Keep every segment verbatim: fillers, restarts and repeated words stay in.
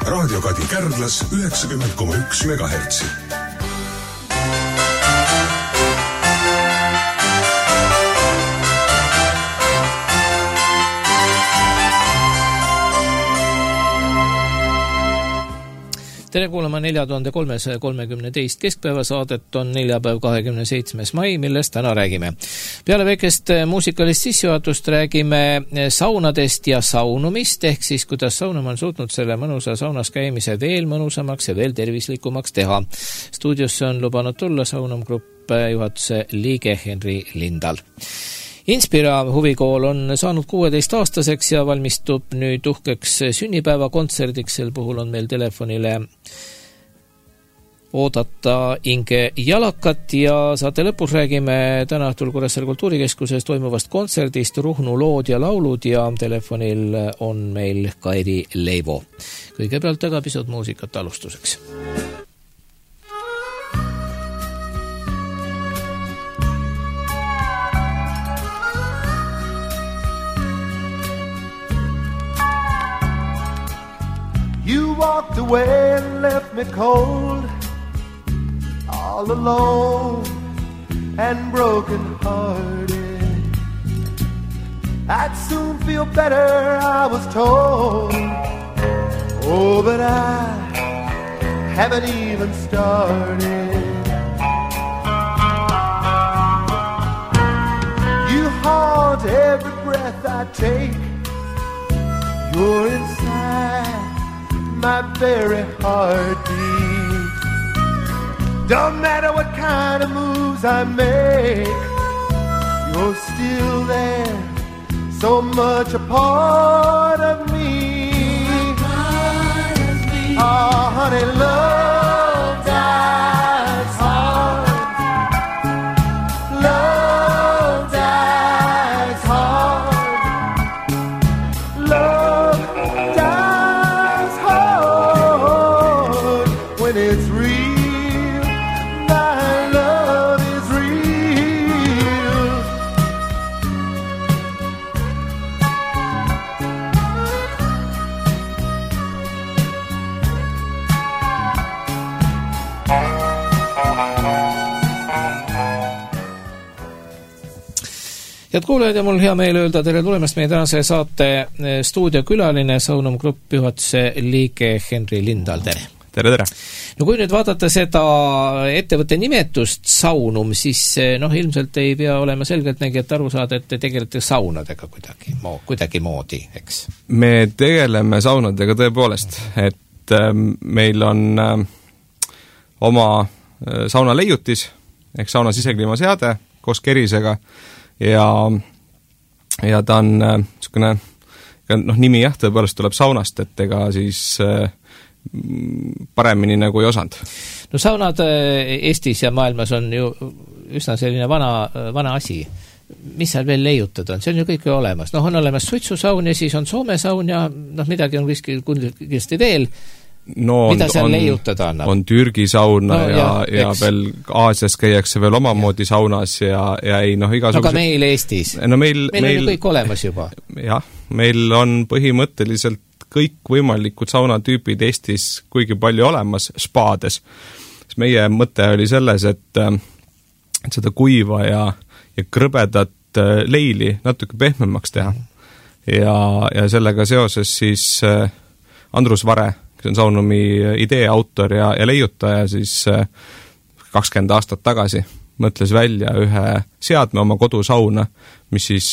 Raadio Kadi Kärdlas üheksakümmend koma üks megahertsi. Tere kuulama nelja tuhande kolmesaja kolmekümne teist keskpäevasaadet on neljapäev kahekümne seitsmes mai, millest täna räägime. Peale väikest muusikalist sissejuhatust räägime saunadest ja saunumist, ehk siis kuidas saunama on suutnud selle mõnusa saunas käimise veel mõnusamaks ja veel tervislikumaks teha. Stuudiosse on lubanud tulla Saunum Grupp juhatuse liige Henri Lindal. Inspira huvikool on saanud kuueteist aastaseks ja valmistub nüüd uhkeks sünnipäeva kontserdiks. Sel puhul on meil telefonile oodata Inge Jalakat ja saate lõpus räägime täna õhtul Kuressaare kultuurikeskuses toimuvast kontserdist Ruhnu lood ja laulud ja telefonil on meil Kairi Leivo. Kõigepealt aga pisut muusikat alustuseks. You walked away and left me cold, all alone and broken-hearted. I'd soon feel better, I was told. Oh, but I haven't even started. You haunt every breath I take. You're inside my very heartbeat. Don't matter what kind of moves I make, you're still there, so much a part of me. Part of me. Oh, honey, love dies hard. Love dies hard. Love dies hard. When it's real, my love is real. Head kuulajad, ja mul hea meel öelda tere tulemast meie tänase saate stuudiokülaline Saunum Grupp juhatuse liige Henri Lindal. Tere! Tere, tere! No kui nüüd vaadata seda ettevõtte nimetust Saunum, siis noh, ilmselt ei pea olema selgelt nägi, et aru saada, et te tegelete saunadega kuidagi, kuidagi moodi, eks? Me tegeleme saunadega tõepoolest, et äh, meil on äh, oma äh, sauna leiutis, ehk sauna sisekliimaseade koos kerisega ja, ja ta on äh, niisugune, noh, nimi jah, tõepoolest tuleb saunast, et ega siis äh, paremini nagu ei osanud. No saunad Eestis ja maailmas on ju üsna selline vana, vana asi. Mis seal veel leiutada on? See on ju kõik olemas. Noh, on olemas suitsusaun ja siis on Soome saun ja noh, midagi on kindlasti veel. No, mida seal on, leiutada annab? On Türgi sauna no, ja, ja, ja veel Aasias käiakse veel omamoodi saunas ja, ja ei noh, igasugused... No ka meil Eestis. No meil, meil, meil on meil, ju kõik olemas juba. Jah, meil on põhimõtteliselt kõik võimalikud saunatüübid Eestis kuigi palju olemas spaades. Meie mõte oli selles, et, et seda kuiva ja, ja krõbedat leili natuke pehmemaks teha. Ja, ja sellega seoses siis Andrus Vare, kes on Saunumi idee autor ja, ja leiutaja, siis kakskümmend aastat tagasi mõtles välja ühe seadme oma kodusauna, mis siis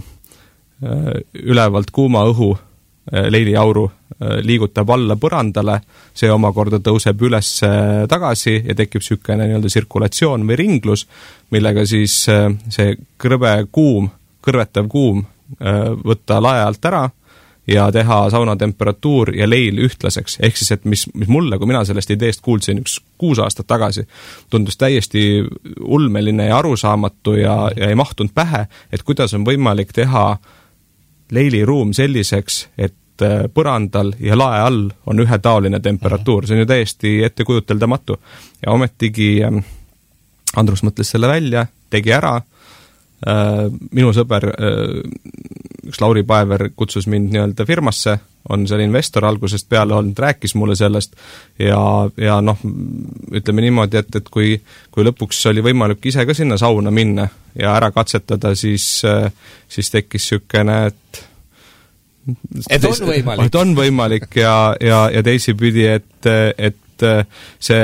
ülevalt kuuma õhu leiliauru liigutab alla põrandale, see omakorda tõuseb üles tagasi ja tekib sükene nii-öelda sirkulatsioon või ringlus, millega siis see krõbe kuum, kõrvetav kuum võtta lae alt ära ja teha sauna temperatuur ja leil ühtlaseks. Ehk siis, et mis, mis mulle, kui mina sellest ideest kuulsin üks kuus aastat tagasi, tundus täiesti ulmeline ja arusaamatu ja, ja ei mahtunud pähe, et kuidas on võimalik teha leiliruum selliseks, et põrandal ja lae all on ühetaoline temperatuur. See on ju täiesti ettekujuteldamatu. Ja ometigi Andrus mõtles selle välja, tegi ära. Minu sõber, üks Lauri Paever, kutsus mind nii-öelda firmasse on seal investor algusest peale olnud, rääkis mulle sellest ja, ja noh, ütleme niimoodi, et, et kui, kui lõpuks oli võimalik ise ka sinna sauna minna ja ära katsetada, siis, siis tekkis sükene, et et on võimalik. Et on võimalik ja, ja, ja teisipidi, et, et see,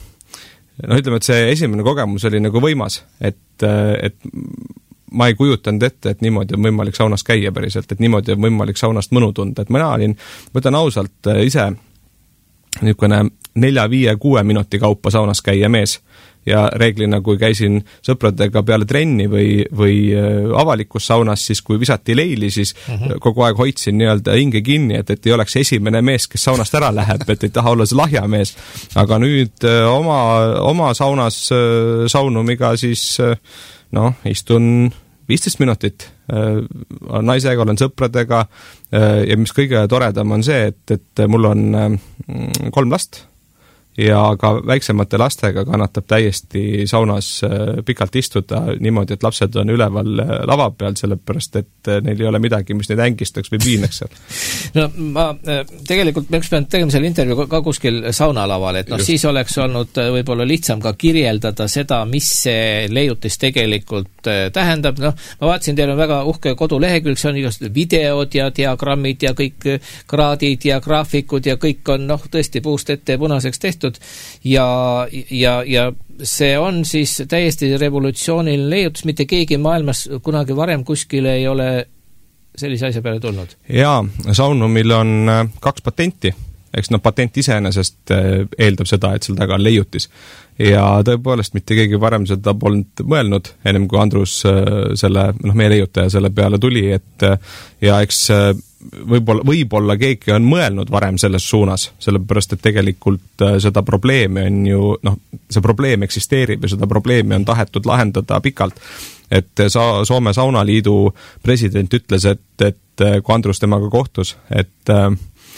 no ütleme, et see esimene kogemus oli nagu võimas, et, et ma ei kujutanud ette, et niimoodi on võimalik saunas käia päriselt, et niimoodi on võimalik saunast mõnu tunda, et mina olin, võtan ausalt ise niisugune nelja, viie, kuue minuti kaupa saunas käia mees ja reeglina, kui käisin sõpradega peale trenni või, või avalikus saunas, siis kui visati leili, siis uh-huh. kogu aeg hoidsin nii-öelda hinge kinni, et, et ei oleks esimene mees, kes saunast ära läheb, et ei taha olla see lahja mees. Aga nüüd oma, oma saunas saunumiga siis noh, istun viisteist minutit naisega, olen sõpradega ja mis kõige toredam on see, et, et mul on kolm last ja ka väiksemate lastega kannatab täiesti saunas pikalt istuda niimoodi, et lapsed on üleval lava peal, sellepärast, et neil ei ole midagi, mis neid ängistaks või piinaks seal. No ma tegelikult me pean tegema selle intervjuu ka kuskil saunalaval, et noh, siis oleks olnud võib-olla lihtsam ka kirjeldada seda, mis see leiutis tegelikult tähendab. Noh, ma vaatasin, teil on väga uhke kodulehekülg, see on igast videod ja diagrammid ja kõik kraadid ja graafikud ja kõik on noh, tõesti puust ette punaseks tehtud. Ja, ja, ja see on siis täiesti revolutsiooniline leiutus, mitte keegi maailmas kunagi varem kuskil ei ole sellise asja peale tulnud. Jaa, saunumil on kaks patenti, eks no patent iseenesest eeldab seda, et seal taga on leiutis. Ja tõepoolest mitte keegi varem seda polnud mõelnud, ennem kui Andrus selle, noh, meie leiutaja selle peale tuli, et ja eks võib-olla, võib-olla keegi on mõelnud varem selles suunas, sellepärast, et tegelikult seda probleemi on ju, noh, see probleem eksisteerib ja seda probleemi on tahetud lahendada pikalt. Et sa, Soome Saunaliidu president ütles, et, et kui Andrus temaga kohtus, et äh,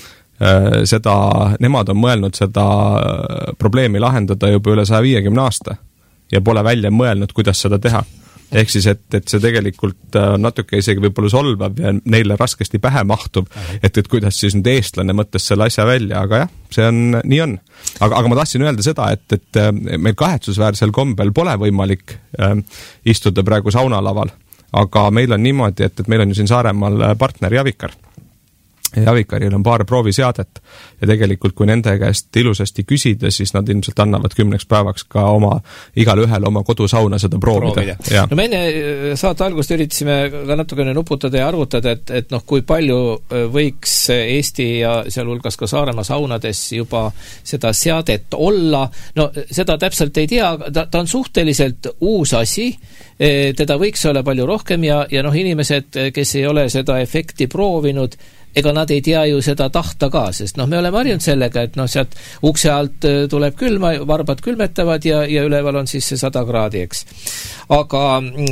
seda, nemad on mõelnud seda probleemi lahendada juba üle saja viiekümne aasta ja pole välja mõelnud, kuidas seda teha. Ehk siis, et, et see tegelikult natuke isegi võib-olla solvab ja neile raskesti pähe mahtub, et, et kuidas siis nüüd eestlane mõttes selle asja välja, aga jah, see on, nii on. Aga, aga ma tahtsin öelda seda, et, et meil kahetsusväärsel kombel pole võimalik äh, istuda praegu saunalaval, aga meil on niimoodi, et, et meil on ju siin Saaremaal partner Javikar. Javikaril on paar prooviseadet ja tegelikult kui nende käest ilusasti küsida, siis nad ilmselt annavad kümneks päevaks ka oma, igal ühel oma kodusauna seda proovida. proovida. No me enne saate algust üritasime ka natukene nuputada ja arvutada, et, et noh, kui palju võiks Eesti ja sealhulgas ka Saaremaa saunades juba seda seadet olla, no seda täpselt ei tea, ta, ta on suhteliselt uus asi, teda võiks olla palju rohkem ja, ja noh, inimesed, kes ei ole seda efekti proovinud, ega nad ei tea ju seda tahta ka, sest noh, me oleme harjunud sellega, et noh, sealt ukse alt tuleb külma, varbad külmetavad ja, ja üleval on siis see sada kraadi, eks. Aga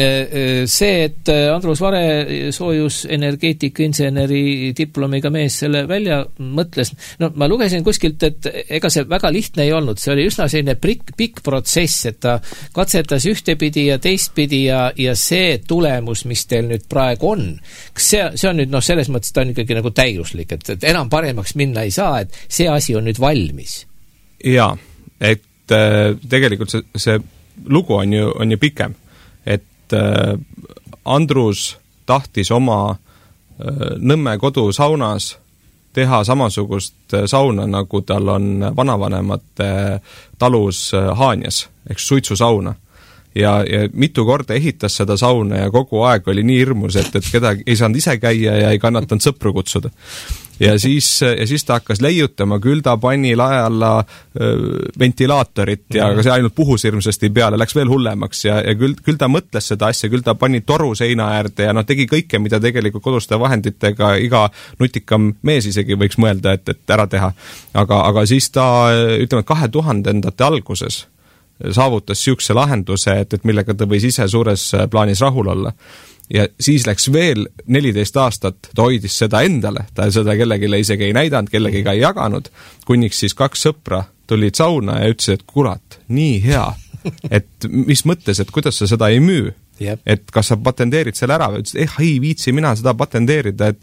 see, et Andrus Vare soojusenergeetika inseneri diplomiga mees selle välja mõtles, no ma lugesin kuskilt, et ega see väga lihtne ei olnud, see oli üsna selline pikk, pikk protsess, et ta katsetas ühtepidi ja teistpidi ja, ja see tulemus, mis teil nüüd praegu on, kas see, see on nüüd noh, selles mõttes ta on ikkagi nagu täiuslik, et, et enam paremaks minna ei saa, et see asi on nüüd valmis. Jaa, et äh, tegelikult see, see lugu on ju, on ju pikem, et äh, Andrus tahtis oma äh, Nõmme kodusaunas teha samasugust sauna, nagu tal on vanavanemate talus Haanjas, ehk suitsusauna. Ja, ja mitu korda ehitas seda sauna ja kogu aeg oli nii hirmus, et, et kedagi ei saanud ise käia ja ei kannatanud sõpru kutsuda. Ja siis, ja siis ta hakkas leiutama, küll ta pani lae alla öö, ventilaatorit ja mm. see ainult puhus hirmsasti peale, läks veel hullemaks ja, ja küll, küll ta mõtles seda asja, küll ta pani toru seina äärde ja no tegi kõike, mida tegelikult koduste vahenditega iga nutikam mees isegi võiks mõelda, et, et ära teha. Aga, aga siis ta, ütleme, kahe tuhandendate alguses saavutas siukse lahenduse, et, et millega ta võis ise suures plaanis rahul olla. Ja siis läks veel neliteist aastat, ta hoidis seda endale, ta seda kellelegi isegi ei näidanud, kellegiga ei jaganud, kuniks siis kaks sõpra tulid sauna ja ütlesid, et kurat, nii hea, et mis mõttes, et kuidas sa seda ei müü, yep. Et kas sa patenteerid selle ära, ütlesid, eh, ei viitsi mina seda patenteerida, et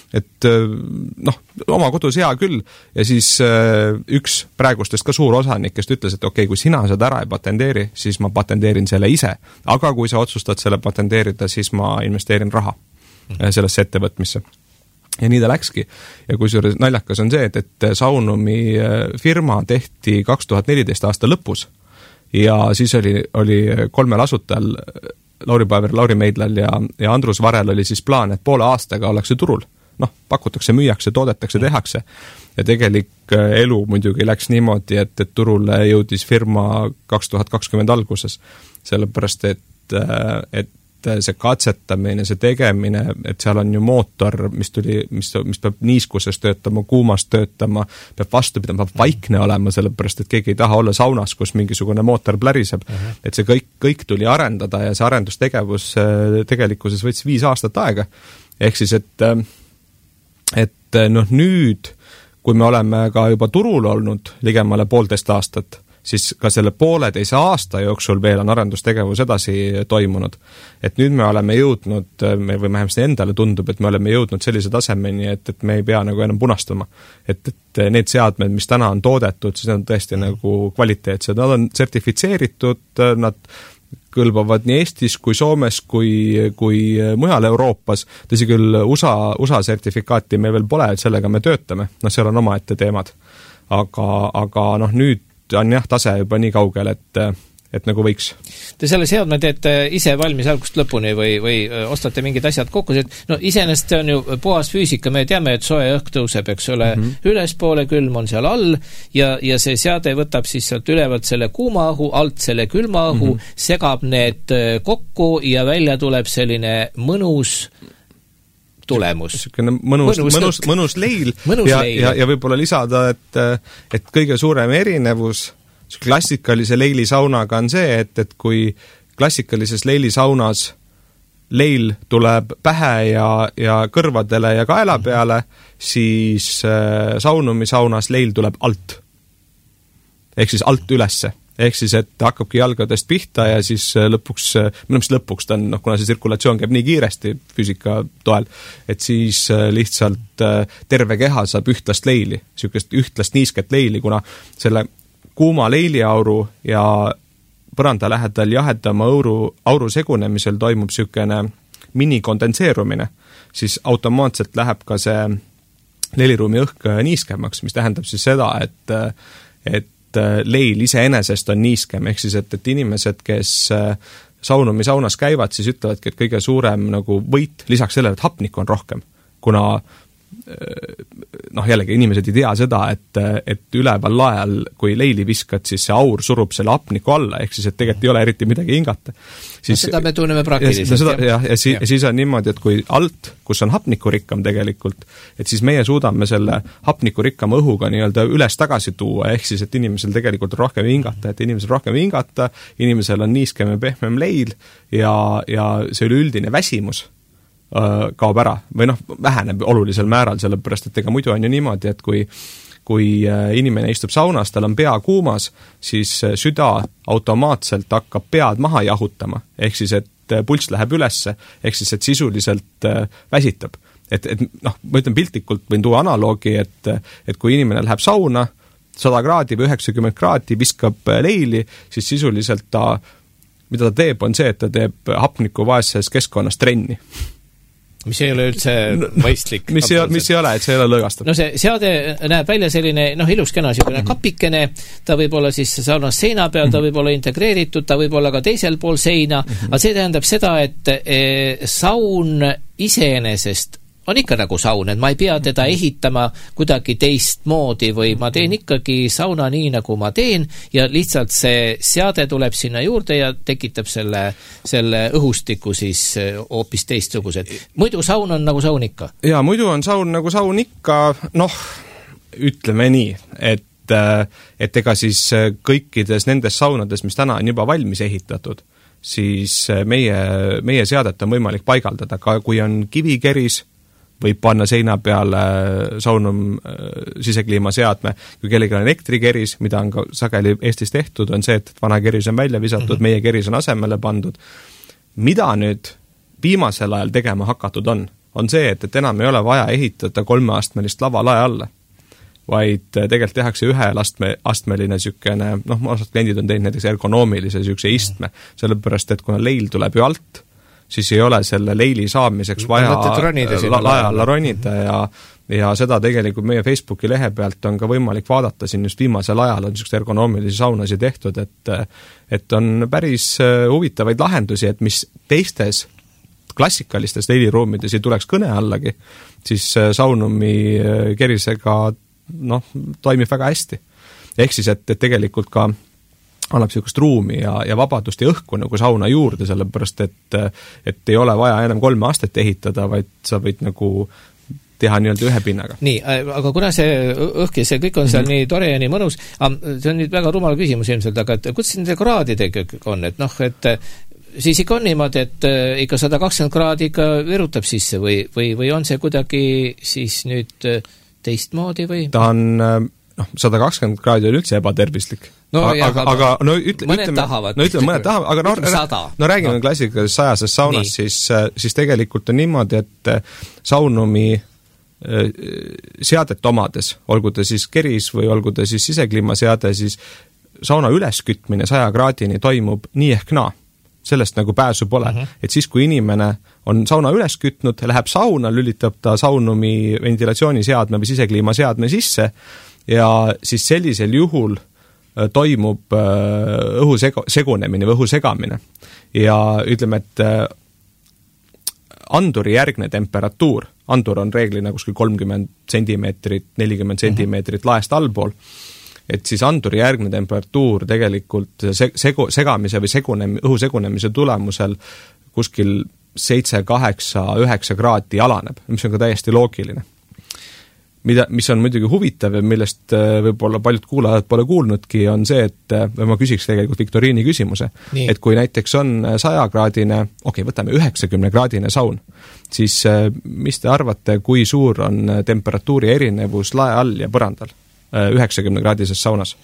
et noh, oma kodus hea küll ja siis üks praegustest ka suur osanikest ütles, et okei okay,, kui sina seda ära ei patenteeri, siis ma patenteerin selle ise, aga kui sa otsustad selle patenteerida, siis ma investeerin raha sellesse ettevõtmisse. Ja nii ta läkski. Ja kusjuures naljakas on see, et, et Saunumi firma tehti kaks tuhat neliteist aasta lõpus ja siis oli, oli kolmel asutajal, Lauri Paever, Lauri Meidlal ja, ja Andrus Varel oli siis plaan, et poole aastaga ollakse turul. Noh, pakutakse, müüakse, toodetakse, tehakse. Ja tegelik elu muidugi läks niimoodi, et, et turule jõudis firma kaks tuhat kakskümmend alguses. Sellepärast, et, et see katsetamine, see tegemine, et seal on ju mootor, mis tuli, mis, mis peab niiskuses töötama, kuumas töötama, peab vastu pidama, peab vaikne olema, sellepärast, et keegi ei taha olla saunas, kus mingisugune mootor pläriseb. Uh-huh. Et see kõik, kõik tuli arendada ja see arendustegevus tegelikkuses võttis viis aastat aega. Ehk siis, et, et noh, nüüd, kui me oleme ka juba turul olnud ligemale poolteist aastat, siis ka selle pooleteise aasta jooksul veel on arendustegevus edasi toimunud. Et nüüd me oleme jõudnud, või vähemasti endale tundub, et me oleme jõudnud sellise tasemeni, et, et me ei pea nagu enam punastuma. Et, et need seadmed, mis täna on toodetud, siis need on tõesti nagu kvaliteetsed. Nad on sertifitseeritud, nad kõlbavad nii Eestis kui Soomes kui, kui mujal Euroopas. Tõsi küll, USA, USA sertifikaati meil veel pole, et sellega me töötame. No seal on oma ette teemad. Aga, aga noh, nüüd on jah tase juba nii kaugel, et, et nagu võiks. Te selle seadme teete ise valmis algust lõpuni või, või ostate mingid asjad kokku, et no iseenesest on ju puhas füüsika, me teame, et soe õhk tõuseb, eks ole, mm -hmm. ülespoole, külm on seal all ja, ja see seade võtab siis sealt ülevalt selle kuuma õhu, alt selle külma õhu, mm -hmm. segab need kokku ja välja tuleb selline mõnus tulemus. Selline mõnus, mõnus, mõnus, mõnus leil mõnus ja, leil. ja, ja võib-olla lisada, et, et kõige suurem erinevus klassikalise leilisaunaga on see, et, et kui klassikalises leilisaunas leil tuleb pähe ja, ja kõrvadele ja kaela peale, siis äh, saunumisaunas leil tuleb alt. Ehk siis alt ülesse. Ehk siis, et hakkabki jalgadest pihta ja siis lõpuks, minu mis lõpuks ta on, noh, kuna see tsirkulatsioon käib nii kiiresti füüsika toel, et siis lihtsalt terve keha saab ühtlast leili, sükest ühtlast niisket leili, kuna selle kuuma leiliauru ja põranda lähedal jahedama auru, auru segunemisel toimub sükene minikondenseerumine, siis automaatselt läheb ka see leiliruumi õhk niiskemaks, mis tähendab siis seda, et, et leil iseenesest on niiskem, ehk siis, et, et inimesed, kes saunumisaunas käivad, siis ütlevadki, et kõige suurem nagu võit lisaks sellele, et hapnikku on rohkem, kuna noh, jällegi inimesed ei tea seda, et, et üleval lael, kui leili viskad, siis see aur surub selle hapniku alla, ehk siis, et tegelikult ei ole eriti midagi hingata. Siis, no seda me tunneme praktiliselt. Ja, seda, ja, ja, si, ja siis on niimoodi, et kui alt, kus on hapnikurikkam tegelikult, et siis meie suudame selle hapnikurikkama õhuga nii-öelda üles tagasi tuua, ehk siis, et inimesel tegelikult rohkem hingata, et inimesel rohkem hingata, inimesel on niiskem ja pehmem leil ja, ja see üleüldine väsimus kaob ära või noh, väheneb olulisel määral, sellepärast, et ega muidu on ju niimoodi, et kui, kui inimene istub saunas, tal on pea kuumas, siis süda automaatselt hakkab pead maha jahutama, ehk siis, et pulss läheb ülesse, ehk siis, et sisuliselt väsitab. Et, et noh, ma ütlen piltlikult, võin tuua analoogi, et, et kui inimene läheb sauna, sada kraadi või üheksakümmend kraadi, viskab leili, siis sisuliselt ta, mida ta teeb, on see, et ta teeb hapniku vaeses keskkonnas trenni. Mis ei ole üldse mõistlik. mis, ei, mis ei ole, et see ei ole lõõgastav. No see seade näeb välja selline, noh, ilus kena selline mm-hmm. kapikene, ta võib olla siis saunas seina peal, ta võib olla integreeritud, ta võib olla ka teisel pool seina, mm-hmm. aga see tähendab seda, et e, saun iseenesest on ikka nagu saun, et ma ei pea teda ehitama kuidagi teistmoodi või ma teen ikkagi sauna nii, nagu ma teen ja lihtsalt see seade tuleb sinna juurde ja tekitab selle, selle õhustiku siis hoopis teistsugused. Muidu saun on nagu saun ikka. Ja muidu on saun nagu saun ikka, noh, ütleme nii, et, et ega siis kõikides nendes saunades, mis täna on juba valmis ehitatud, siis meie, meie seadet on võimalik paigaldada, ka kui on kivikeris, võib panna seina peale saunum sisekliima seadme. Kui kellegi on elektrikeris, mida on ka sageli Eestis tehtud, on see, et vana keris on välja visatud, mm-hmm. meie keris on asemele pandud. Mida nüüd viimasel ajal tegema hakatud on, on see, et, et enam ei ole vaja ehitada kolmeastmelist lava lae alla, vaid tegelikult tehakse ühe astme, astmeline sükene, noh, osad kliendid on teinud näiteks ergonoomilise sükse istme, sellepärast, et kuna leil tuleb ju alt, siis ei ole selle leili saamiseks vaja la, lae alla ronida ja ja seda tegelikult meie Facebooki lehe pealt on ka võimalik vaadata, siin just viimasel ajal on niisugust ergonoomilisi saunasid tehtud, et et on päris huvitavaid lahendusi, et mis teistes klassikalistes leiliruumides ei tuleks kõne allagi, siis Saunumi kerisega noh, toimib väga hästi. Ehk siis, et, et tegelikult ka annab niisugust ruumi ja, ja vabadust ja õhku nagu sauna juurde, sellepärast et, et ei ole vaja enam kolme astet ehitada, vaid sa võid nagu teha nii-öelda ühe pinnaga. Nii, aga kuna see õhk ja see kõik on seal mm-hmm. nii tore ja nii mõnus, see on nüüd väga rumal küsimus ilmselt, aga et kuidas nende kraadidega on, et noh, et siis ikka on niimoodi, et ikka sada kakskümmend kraadi ikka virutab sisse või, või, või on see kuidagi siis nüüd teistmoodi või? Ta on, noh, sada kakskümmend kraadi on üldse ebatervislik. No, aga, jah, aga, aga no, ütle, mõned ütleme, tahavad. No ütleme, mõned tahavad, aga no, no räägime no. klassikalises sajases saunas, siis, siis tegelikult on niimoodi, et Saunumi seadet omades, olgu ta siis keris või olgu ta siis sisekliimaseade, siis sauna üleskütmine saja kraadini toimub nii ehk naa. Sellest nagu pääsu pole. Uh-huh. Et siis, kui inimene on sauna üles kütnud, läheb sauna, lülitab ta Saunumi ventilatsiooniseadme või sisekliimaseadme sisse ja siis sellisel juhul toimub õhu segu, segunemine või õhu segamine. Ja ütleme, et anduri järgne temperatuur, andur on reeglina kuskil kolmkümmend sentimeetrit, nelikümmend sentimeetrit uh-huh. laest allpool, et siis anduri järgne temperatuur tegelikult segu, segamise või segunem, õhu segunemise tulemusel kuskil seitse, kaheksa, üheksa kraati alaneb, mis on ka täiesti loogiline. Mida, mis on muidugi huvitav ja millest võib-olla paljud kuulajad pole kuulnudki, on see, et või ma küsiks tegelikult Viktoriini küsimuse, Nii. et kui näiteks on sajakraadine, okei, okay, võtame üheksakümne kraadine saun, siis mis te arvate, kui suur on temperatuuri erinevus lae all ja põrandal üheksakümne kraadises saunas?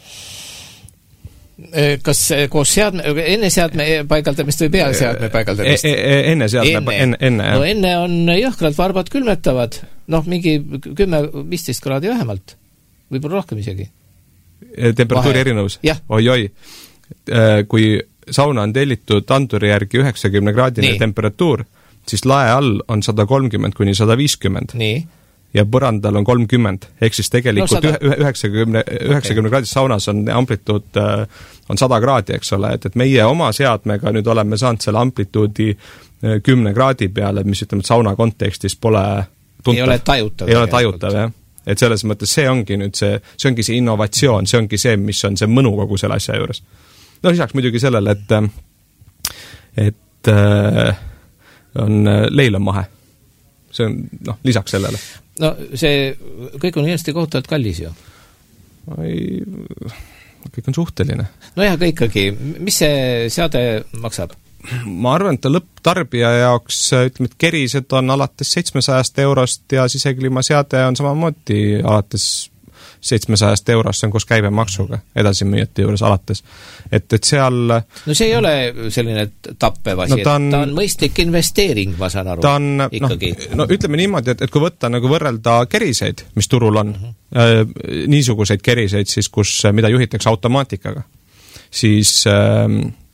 Kas koos seadme, enne seadme paigaldamist või peale seadme paigaldamist? E, e, enne seadme, enne, enne, enne, no enne on jõhkralt varbad külmetavad, noh, mingi kümme viisteist kraadi vähemalt, võib-olla rohkem isegi. Temperatuuri Vahe. Erinevus? Oi-oi. Kui sauna on tellitud anduri järgi üheksakümne kraadine Nii. temperatuur, siis lae all on sada kolmkümmend kuni sada viiskümmend. Nii. Ja põrandal on kolmkümmend, ehk siis tegelikult no, üheksakümne, üheksakümne okay. kraadis saunas on amplituud on sada kraadi, eks ole, et, et meie oma seadmega nüüd oleme saanud selle amplituudi kümne kraadi peale, mis ütleme, et sauna kontekstis pole tuntav. Ei ole tajutav. Ei ole tajutav, jah. Et selles mõttes see ongi nüüd see, see ongi see innovatsioon, see ongi see, mis on see mõnu kogu selle asja juures. No lisaks muidugi sellele, et, et on leil on mahe. See on, noh, lisaks sellele. No see kõik on hästi kohutavalt kallis ju. Ei, kõik on suhteline. No jah, aga ikkagi, mis see seade maksab? Ma arvan, et ta lõpptarbija jaoks, ütleme, et kerised on alates seitsmesajast eurost ja sisekliimaseade on samamoodi alates seitsmesajast eurost, see on koos käibemaksuga edasimüüjate juures alates. Et, et seal... No see ei ole selline tappev asi, no, ta on, et ta on mõistlik investeering, ma saan aru. Ta on, noh, no ütleme niimoodi, et, et kui võtta nagu võrrelda keriseid, mis turul on, uh-huh. äh, niisuguseid keriseid siis, kus, mida juhitakse automaatikaga, siis äh,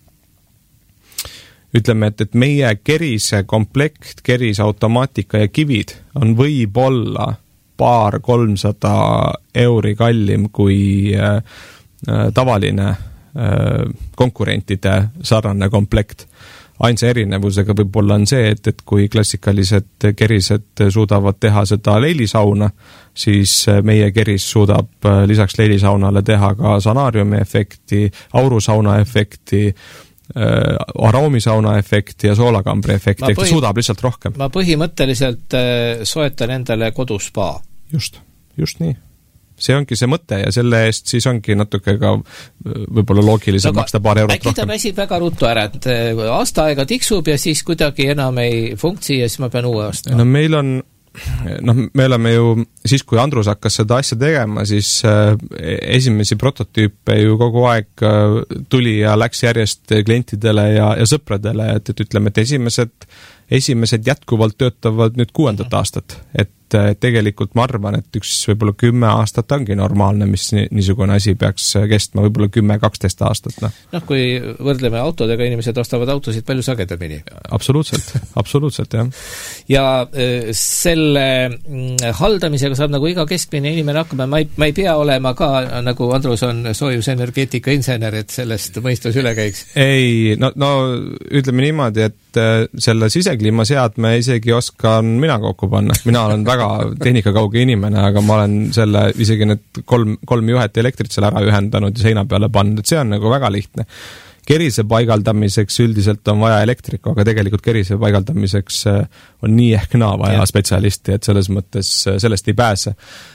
ütleme, et, et meie kerise komplekt, kerise automaatika ja kivid on võib-olla paar kolmsada euri kallim kui äh, tavaline äh, konkurentide sarnane komplekt. Ainsa erinevusega võib-olla on see, et, et kui klassikalised kerised suudavad teha seda leilisauna, siis meie keris suudab lisaks leilisaunale teha ka sanaariumi efekti, aurusauna efekti, Äh, aroomisauna efekti ja soolakambri efekti, ehk ta suudab lihtsalt rohkem. Ma põhimõtteliselt äh, soetan endale koduspa. Just, just nii. See ongi see mõte ja selle eest siis ongi natuke ka võib-olla loogilisem no, maksta paar eurot rohkem. Äkki ta väsib väga ruttu ära, et aasta aega tiksub ja siis kuidagi enam ei funktsi ja siis ma pean uue aasta. No meil on noh, me oleme ju, siis kui Andrus hakkas seda asja tegema, siis äh, esimesi prototüüpe ju kogu aeg äh, tuli ja läks järjest klientidele ja, ja sõpradele, et, et ütleme, et esimesed esimesed jätkuvalt töötavad nüüd kuuendat aastat, et tegelikult ma arvan, et üks võib-olla kümme aastat ongi normaalne, mis niisugune asi peaks kestma, võib-olla kümme, kaksteist aastat. Noh, no, kui võrdleme autodega, inimesed ostavad autosid palju sagedamini. Absoluutselt, absoluutselt, jah. Ja selle haldamisega saab nagu iga keskmine inimene hakkama, ma ei, ma ei pea olema ka, nagu Andrus on soojusenergeetika insener, et sellest mõistus üle käiks. Ei, no, no ütleme niimoodi, et selle sisekliimaseadme isegi oskan mina kokku panna. Mina olen väga tehnikakauge inimene, aga ma olen selle isegi need kolm, kolm juhet elektrit seal ära ühendanud ja seina peale pannud, et see on nagu väga lihtne. Kerise paigaldamiseks üldiselt on vaja elektriku, aga tegelikult kerise paigaldamiseks on nii ehk naa vaja ja spetsialisti, et selles mõttes sellest ei pääse.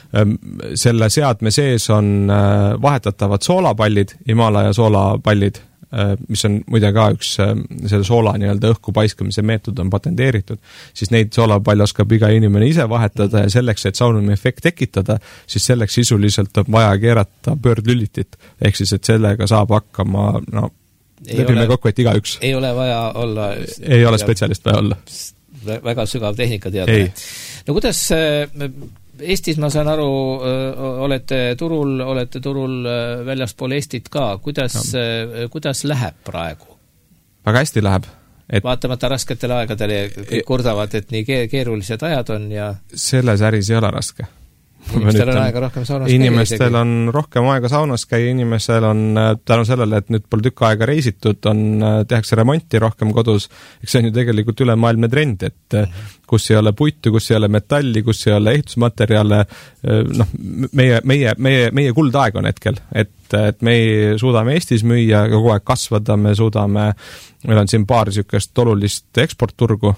Selle seadme sees on vahetatavad soolapallid, Himalaja soolapallid, mis on muide ka üks selle soola nii-öelda õhku paiskamise meetod on patenteeritud, siis neid soolapalle oskab iga inimene ise vahetada ja selleks, et saunumi efekt tekitada, siis selleks sisuliselt on vaja keerata pöördlülitit, ehk siis, et sellega saab hakkama, no, lepime kokku, et iga üks. Ei ole vaja olla... Ei ole spetsialist vaja olla. Väga sügav tehnika teada. No kuidas... Eestis, ma saan aru, olete turul, olete turul väljaspool Eestit ka. Kuidas, kuidas läheb praegu? Väga hästi läheb. Et vaatamata rasketel aegadel kõik kurdavad, et nii keerulised ajad on ja... Selles äris ei ole raske. Inimestel on aega rohkem saunas käia. Inimestel on rohkem aega saunas käia, inimesel on tänu sellele, et nüüd pole tükk aega reisitud, on, tehakse remonti rohkem kodus. Eks see on ju tegelikult ülemaailmne trend, et kus ei ole puitu, kus ei ole metalli, kus ei ole ehitusmaterjale, noh, meie, meie, meie, meie kuldaeg on hetkel, et, et me suudame Eestis müüa, kogu aeg kasvada, me suudame, meil on siin paar sükest olulist eksportturgu,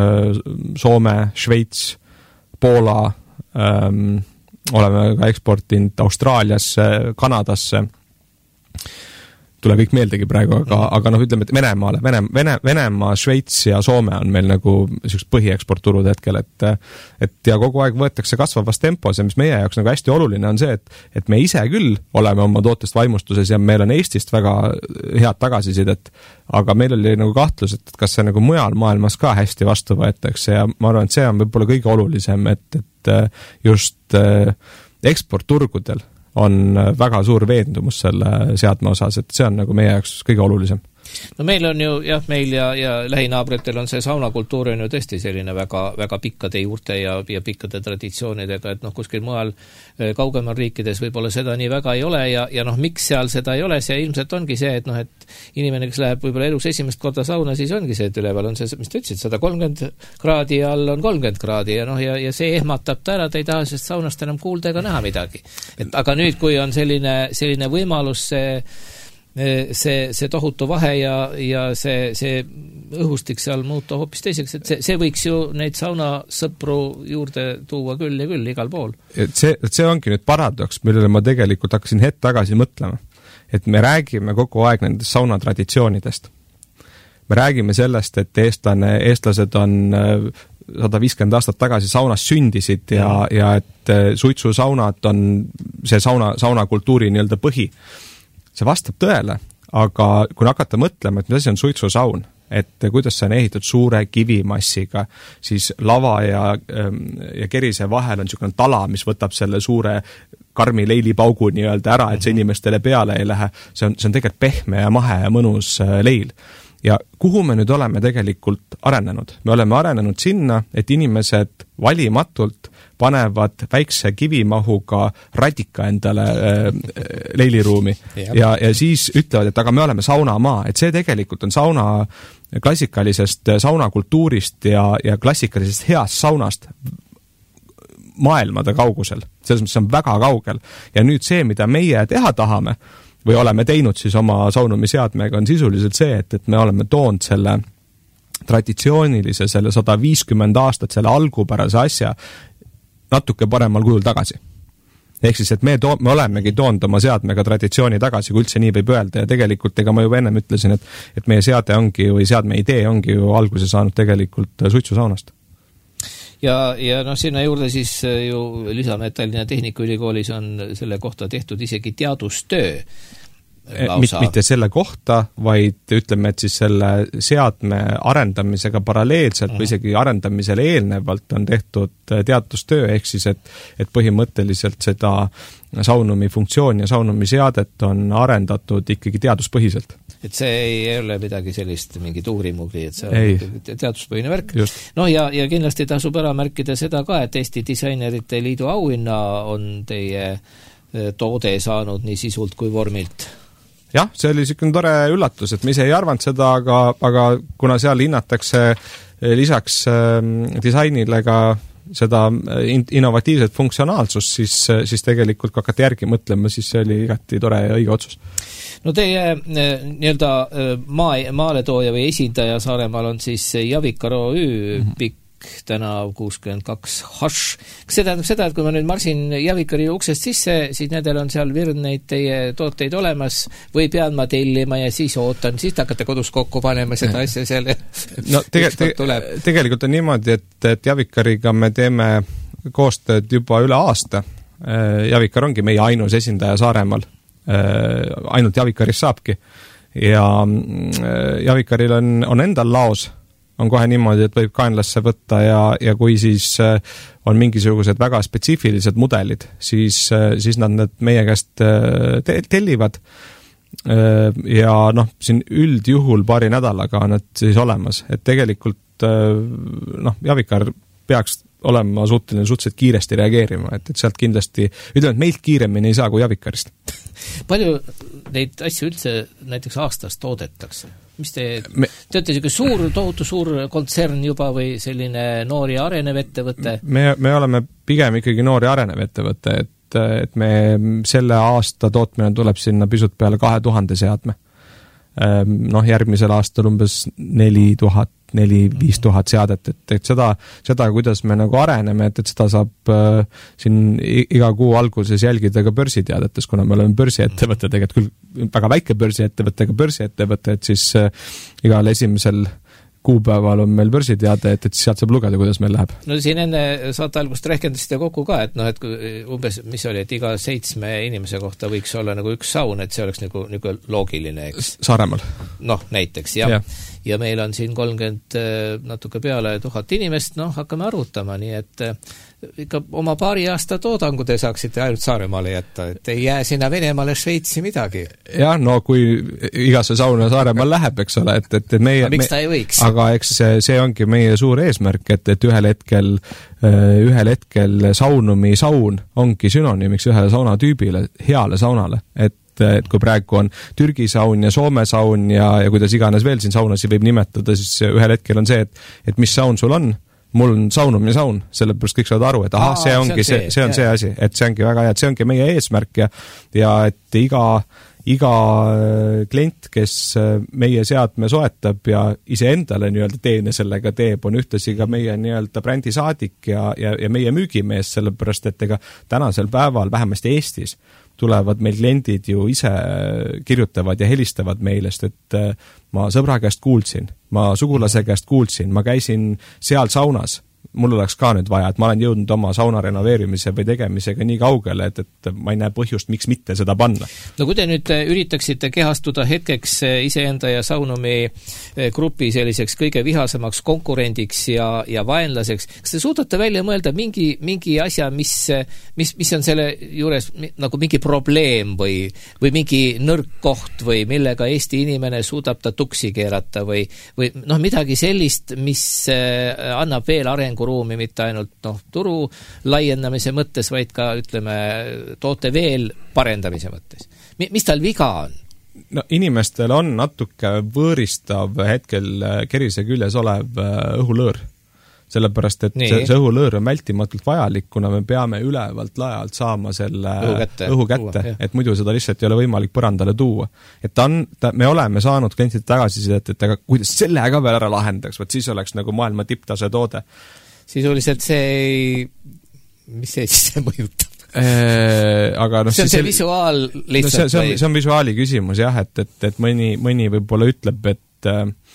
Soome, Šveits, Poola, Ähm, oleme ka eksportinud Austraaliasse, Kanadasse, tule kõik meeldegi praegu, aga, aga noh, ütleme, et Venemaale, Vene, Vene, Venemaa, Šveits ja Soome on meil nagu sellised põhieksportturud hetkel, et, et ja kogu aeg võetakse kasvavas tempos ja mis meie jaoks nagu hästi oluline on see, et, et me ise küll oleme oma tootest vaimustuses ja meil on Eestist väga head tagasisidet, aga meil oli nagu kahtlus, et kas see nagu mujal maailmas ka hästi vastu võetakse ja ma arvan, et see on võib-olla kõige olulisem, et, et just eksportturgudel on väga suur veendumus selle seadme osas, et see on nagu meie jaoks kõige olulisem. No meil on ju, jah, meil ja, ja lähinaabritel on see saunakultuur on ju tõesti selline väga, väga pikkade juurte ja, ja pikkade traditsioonidega, et noh, kuskil mujal kaugemal riikides võib-olla seda nii väga ei ole ja, ja noh, miks seal seda ei ole, see ilmselt ongi see, et noh, et inimene, kes läheb võib-olla elus esimest korda sauna, siis ongi see, et üleval on see, mis ta ütlesid, sada kolmkümmend kraadi ja all on kolmkümmend kraadi ja noh, ja, ja see ehmatab ta ära, ta ei taha sellest saunast enam kuulda ega näha midagi. Et, aga nüüd, kui on selline, selline võimalus see see, see tohutu vahe ja, ja see, see õhustik seal muuta hoopis teiseks, et see, see võiks ju neid saunasõpru juurde tuua küll ja küll igal pool. Et see, et see ongi nüüd paradoks, millele ma tegelikult hakkasin hetk tagasi mõtlema, et me räägime kogu aeg nendest saunatraditsioonidest. Me räägime sellest, et eestlane, eestlased on sada viiskümmend aastat tagasi saunas sündisid ja, ja et suitsusaunad on see sauna, saunakultuuri nii-öelda põhi. See vastab tõele, aga kui hakata mõtlema, et mis asi on suitsusaun, et kuidas see on ehitatud suure kivimassiga, siis lava ja, ja kerise vahel on niisugune tala, mis võtab selle suure karmi leilipaugu nii-öelda ära, et see inimestele peale ei lähe. See on, see on tegelikult pehme ja mahe ja mõnus leil. Ja kuhu me nüüd oleme tegelikult arenenud? Me oleme arenenud sinna, et inimesed valimatult panevad väikse kivimahuga radika endale äh, leiliruumi ja, ja siis ütlevad, et aga me oleme saunamaa, et see tegelikult on sauna klassikalisest saunakultuurist ja, ja klassikalisest heast saunast maailmade kaugusel. Selles mõttes on väga kaugel. Ja nüüd see, mida meie teha tahame, või oleme teinud siis oma saunumiseadmega, on sisuliselt see, et, et me oleme toonud selle traditsioonilise, selle sada viiskümmend aastat, selle algupärase asja natuke paremal kujul tagasi. Ehk siis, et me, to- me olemegi toonud oma seadmega traditsiooni tagasi, kui üldse nii võib öelda, ja tegelikult, ega ma juba ennem ütlesin, et, et meie seade ongi, või seadme idee ongi ju alguse saanud tegelikult suitsusaunast. Ja, ja noh, sinna juurde siis ju lisame, et Tallinna Tehnikaülikoolis on selle kohta tehtud isegi teadustöö. lausa. mitte selle kohta, vaid ütleme, et siis selle seadme arendamisega paralleelselt mm. või isegi arendamisele eelnevalt on tehtud teadustöö, ehk siis, et, et põhimõtteliselt seda saunumi funktsioon ja saunumi seadet on arendatud ikkagi teaduspõhiselt. Et see ei, ei ole midagi sellist, mingi tuurimugli, et see ei. on teaduspõhine värk. Just. No ja, ja kindlasti tasub ära märkida seda ka, et Eesti Disainerite Liidu auhinna on teie toode saanud nii sisult kui vormilt. Jah, see oli niisugune tore üllatus, et me ise ei arvanud seda, aga, aga kuna seal hinnatakse lisaks disainile ka seda innovatiivset funktsionaalsust, siis, siis tegelikult kui hakati järgi mõtlema, siis see oli igati tore ja õige otsus. No teie nii-öelda maa, maaletooja või esindaja Saaremaal on siis Javikar O Ü mm-hmm. pikk tänav kuuskümmend kaks hash. Kas see tähendab seda, et kui ma nüüd marsin Javikari uksest sisse, siis nendel on seal virneid teie tooteid olemas või pean ma tellima ja siis ootan, siis hakkate kodus kokku panema seda asja seal? No tege, te, tegelikult on niimoodi, et, et Javikariga me teeme koostööd juba üle aasta. Javikar ongi meie ainus esindaja Saaremaal. Ainult Javikarist saabki. Ja Javikaril on, on endal laos on kohe niimoodi, et võib kaenlasse võtta ja, ja kui siis on mingisugused väga spetsiifilised mudelid, siis, siis nad need meie käest tellivad ja noh, siin üldjuhul paari nädalaga on nad siis olemas, et tegelikult noh, Javikar peaks olema suhteline suhteliselt kiiresti reageerima, et, et sealt kindlasti, ütleme, et meilt kiiremini ei saa kui Javikarist. Palju neid asju üldse näiteks aastas toodetakse? Mis te, me, te olete niisugune suur, tohutu suur kontsern juba või selline noor ja arenev ettevõte? Me, me oleme pigem ikkagi noor ja arenev ettevõte, et, et me selle aasta tootmine tuleb sinna pisut peale kahe tuhande seadme. Noh, järgmisel aastal umbes neli tuhat, neli, viis tuhat seadet, et, et seda, seda, kuidas me nagu areneme, et, et seda saab äh, siin iga kuu alguses jälgida ka börsiteadetes, kuna me oleme börsiettevõte, tegelikult küll väga väike börsiettevõte, aga börsiettevõte, et siis äh, igal esimesel kuupäeval on meil börsiteade, et, et sealt saab lugeda, kuidas meil läheb. No siin enne saate algust rehkendasite kokku ka, et noh, et umbes, mis oli, et iga seitsme inimese kohta võiks olla nagu üks saun, et see oleks nagu, nagu loogiline, eks? Saaremaal. Noh, näiteks, jah. Ja. ja meil on siin kolmkümmend natuke peale tuhat inimest, noh, hakkame arvutama, nii et ikka oma paari aasta toodangu te saaksite ainult Saaremaale jätta, et ei jää sinna Venemaale, Šveitsi midagi. Jah, no kui igasse sauna Saaremaal läheb, eks ole, et, et meie... Aga miks ta ei võiks? Aga eks see, see ongi meie suur eesmärk, et, et ühel hetkel, ühel hetkel saunumi saun ongi sünonüümiks ühele saunatüübile, heale saunale, et et kui praegu on Türgi saun ja Soome saun ja, ja kuidas iganes veel siin saunasi võib nimetada, siis ühel hetkel on see, et, et mis saun sul on, mul on saunumi saun, sellepärast kõik saavad aru, et ahah, see ongi see, see, see on see asi, et see ongi väga hea, et see ongi meie eesmärk ja, ja et iga, iga klient, kes meie seadme soetab ja iseendale nii-öelda teene sellega teeb, on ühtlasi ka meie nii-öelda brändisaadik ja, ja, ja meie müügimees, sellepärast et ega tänasel päeval, vähemasti Eestis, tulevad meil kliendid ju ise kirjutavad ja helistavad meilest, et ma sõbra käest kuulsin, ma sugulase käest kuulsin, ma käisin seal saunas, mul oleks ka nüüd vaja, et ma olen jõudnud oma sauna renoveerimise või tegemisega nii kaugele, et, et ma ei näe põhjust, miks mitte seda panna. No kui te nüüd üritaksite kehastuda hetkeks iseenda ja saunumi grupi selliseks kõige vihasemaks konkurendiks ja, ja vaenlaseks, kas te suudate välja mõelda mingi, mingi asja, mis, mis, mis on selle juures nagu mingi probleem või, või mingi nõrk koht või millega Eesti inimene suudab ta tuksi keerata või, või noh, midagi sellist, mis annab veel arengu ruumi mitte ainult noh, turu laiendamise mõttes, vaid ka ütleme, toote veel parendamise mõttes. Mis tal viga on? No inimestel on natuke võõristav hetkel kerise küljes olev õhulõõr. Sellepärast, et Nii. see õhulõõr on vältimatult vajalik, kuna me peame ülevalt laialt saama selle õhu kätte, õhu kätte Uua, et muidu seda lihtsalt ei ole võimalik põrandale tuua. Et ta on, ta, me oleme saanud klientide tagasisidet, et aga kuidas selle ka veel ära lahendaks, võt siis oleks nagu maailma tipptase toode. Sisuliselt see ei, mis see siis mõjutab? Eee, aga noh, see on see, see visuaal lihtsalt no see, see, on, see on visuaali küsimus jah, et, et, et mõni, mõni võib-olla ütleb, et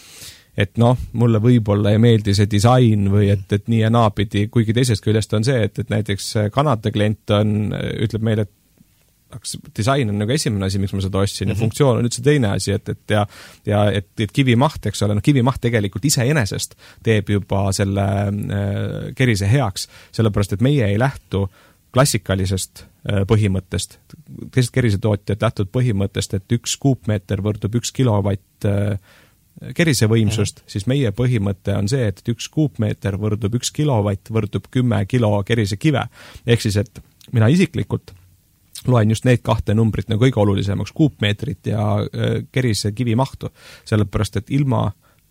et noh, mulle võib-olla ei meeldi see disain või et, et nii ja naapidi, kuigi teisest küljest on see, et, et näiteks Kanada klient on, ütleb meile, et disain on nagu esimene asi, miks ma seda ostsin mm -hmm. ja funktsioon on üldse teine asi, et, et ja, ja et, et kivimaht, eks ole, no kivimaht tegelikult iseenesest teeb juba selle äh, kerise heaks, sellepärast et meie ei lähtu klassikalisest põhimõttest. Teised kerisetootjad lähtud põhimõttest, et üks kuupmeeter võrdub üks kilovatt kerisevõimsust, mm. siis meie põhimõte on see, et üks kuupmeeter võrdub üks kilovatt, võrdub kümme kilo kerisekive. Ehk siis, et mina isiklikult loen just need kahte numbrit nagu kõige olulisemaks, kuupmeetrit ja kerisekivi mahtu, sellepärast et ilma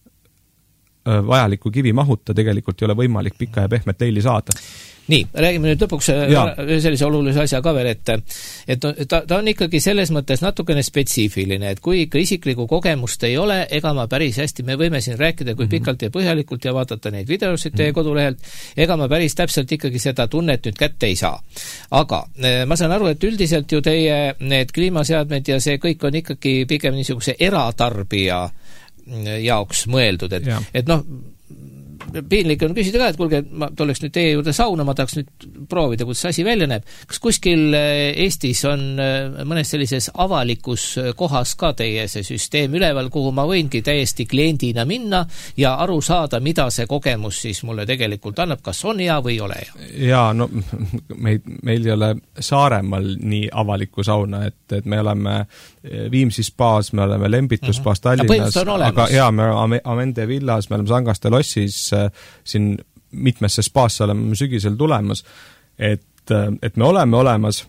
vajaliku kivimahuta tegelikult ei ole võimalik pikka ja pehmet leili saada. Nii, räägime nüüd lõpuks ja. sellise olulise asja ka veel, et, et ta, ta on ikkagi selles mõttes natukene spetsiifiline, et kui ikka isiklikku kogemust ei ole, ega ma päris hästi, me võime siin rääkida kui mm -hmm. pikalt ja põhjalikult ja vaadata neid videosid teie mm -hmm. kodulehelt, ega ma päris täpselt ikkagi seda tunnet nüüd kätte ei saa. Aga ma saan aru, et üldiselt ju teie need kliimaseadmed ja see kõik on ikkagi pigem niisuguse eratarbija jaoks mõeldud, et, et noh, piinlik on küsida ka, et kuulge, ma tuleks nüüd teie juurde sauna, ma tahaks nüüd proovida, kuidas see asi välja näeb. Kas kuskil Eestis on mõnes sellises avalikus kohas ka teie see süsteem üleval, kuhu ma võingi täiesti kliendina minna ja aru saada, mida see kogemus siis mulle tegelikult annab, kas on hea või ei ole hea? Jaa, no meil, meil ei ole Saaremaal nii avalikku sauna, et, et me oleme Viimsi spaas, me oleme Lembitu spaas Tallinnas, aga jaa, me oleme Amende villas, me oleme Sangaste lossis, siin mitmesse spaasse oleme sügisel tulemas, et, et me oleme olemas,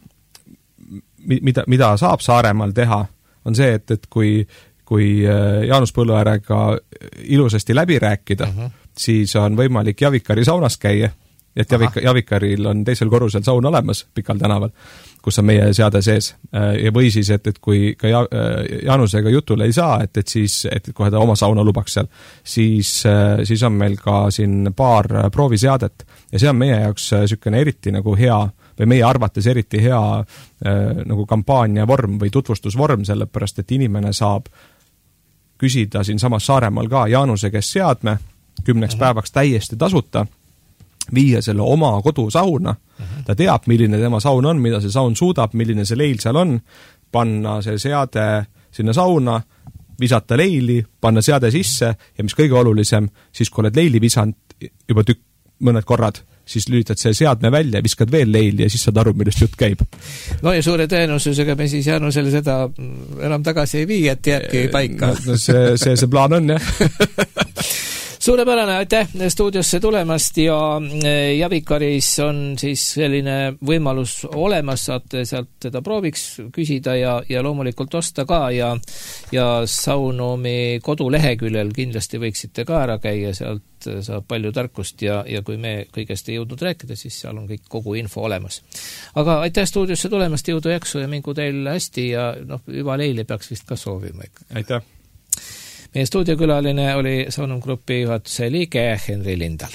mida, mida saab Saaremaal teha, on see, et, et kui, kui Jaanus Põlluäärega ilusasti läbi rääkida, uh -huh. siis on võimalik Javikari saunas käia, et Javik, Javikaril on teisel korrusel saun olemas Pikal tänaval, kus on meie seade sees. Ja või siis, et, et kui ka ja, Jaanusega jutule ei saa, et, et siis, et kohe ta oma sauna lubaks seal, siis, siis on meil ka siin paar prooviseadet. Ja see on meie jaoks sükene eriti nagu hea, või meie arvates eriti hea äh, nagu kampaania vorm või tutvustusvorm, sellepärast, et inimene saab küsida siin samas Saaremaal ka Jaanuse käest seadme kümneks päevaks täiesti tasuta, viia selle oma kodusauna, ta teab, milline tema saun on, mida see saun suudab, milline see leil seal on, panna see seade sinna sauna, visata leili, panna seade sisse ja mis kõige olulisem, siis kui oled leili visanud juba tükk mõned korrad, siis lülitad see seadme välja ja viskad veel leili ja siis saad aru, millest jutt käib. No ja suure tõenäosusega me siis Jaanusele seda enam tagasi ei vii, et jääbki paika. No, see, see, see plaan on, jah. Suurepärane, aitäh stuudiosse tulemast ja Javikaris on siis selline võimalus olemas, saate sealt teda prooviks küsida ja, ja loomulikult osta ka ja, ja Saunomi koduleheküljel kindlasti võiksite ka ära käia, sealt saab palju tarkust ja, ja kui me kõigest ei jõudnud rääkida, siis seal on kõik kogu info olemas. Aga aitäh stuudiosse tulemast, jõudu jaksu ja mingu teil hästi ja noh, juba leili peaks vist ka soovima ikka. Aitäh! Meie stuudiokülaline oli Saunum Grupi juhatuse liige Henri Lindal.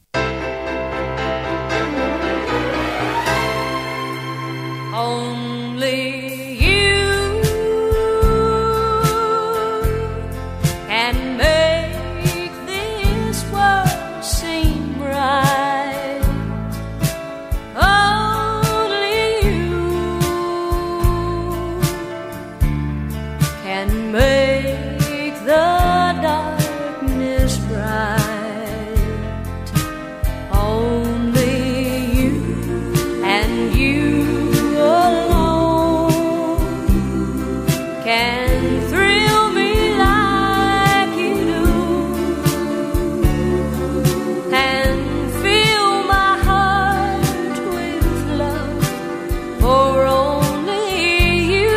Only you can make this world seem right. Only you can make the darkness bright. Only you and you alone can thrill me like you do and fill my heart with love for only you.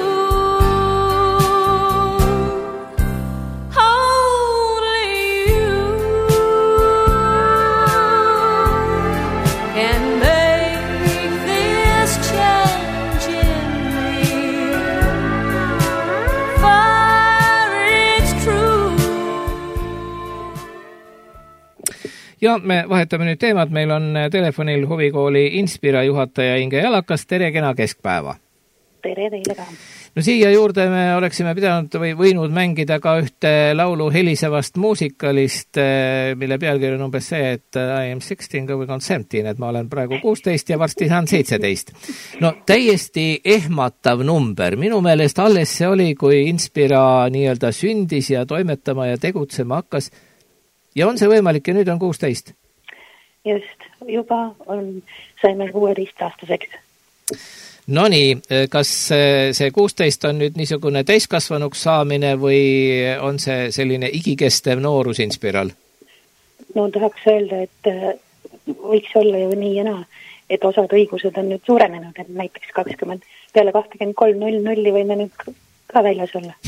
Ja me vahetame nüüd teemad, meil on telefonil huvikooli Inspira juhataja Inge Jalakas, tere kena keskpäeva! tere teile ka! No siia juurde me oleksime pidanud või võinud mängida ka ühte laulu helisevast muusikalist, mille pealkiri on umbes see, et I am sixteen going on seventeen, et ma olen praegu kuusteist ja varsti saan seitseteist. No täiesti ehmatav number. Minu meelest alles see oli, kui Inspira nii-öelda sündis ja toimetama ja tegutsema hakkas. Ja on see võimalik ja nüüd on kuusteist? Just, juba on, saime kuueteist aastaseks. No nii, kas see kuusteist on nüüd niisugune täiskasvanuks saamine või on see selline igikestev noorus Inspiral? No tahaks öelda, et võiks olla ju nii ja naa, et osad õigused on nüüd suurenenud, et näiteks kakskümmend peale kakskümmend kolm null nulli võime nüüd ka väljas olla.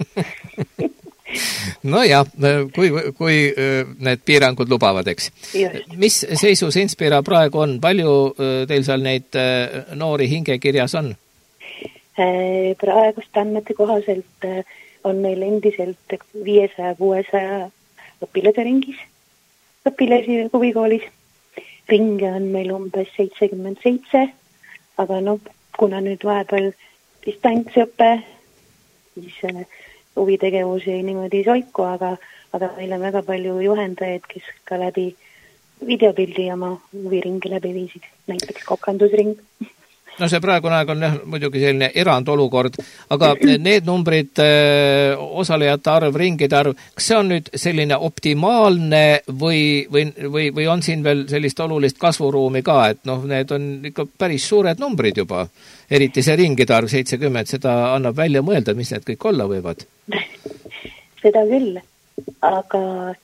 No jah, kui, kui need piirangud lubavad, eks. Just. Mis seisus Inspira praegu on? Palju teil seal neid noori hingekirjas on? Praegust andmete kohaselt on meil endiselt viiesaja kuuesaja õpilase ringis, õpilasi huvikoolis. Ringe on meil umbes seitsekümmend seitse, aga no, kuna nüüd vahepeal distantsõppe, siis huvitegevus jäi niimoodi soiku, aga, aga meil on väga palju juhendajaid, kes ka läbi videopildi oma huviringi läbi viisid, näiteks kokandusring. No see praegune aeg on jah, muidugi selline erandolukord, aga need numbrid, osalejate arv, ringide arv, kas see on nüüd selline optimaalne või, või, või, või on siin veel sellist olulist kasvuruumi ka, et noh, need on ikka päris suured numbrid juba, eriti see ringide arv seitsekümmend, seda annab välja mõelda, mis need kõik olla võivad? Seda küll, aga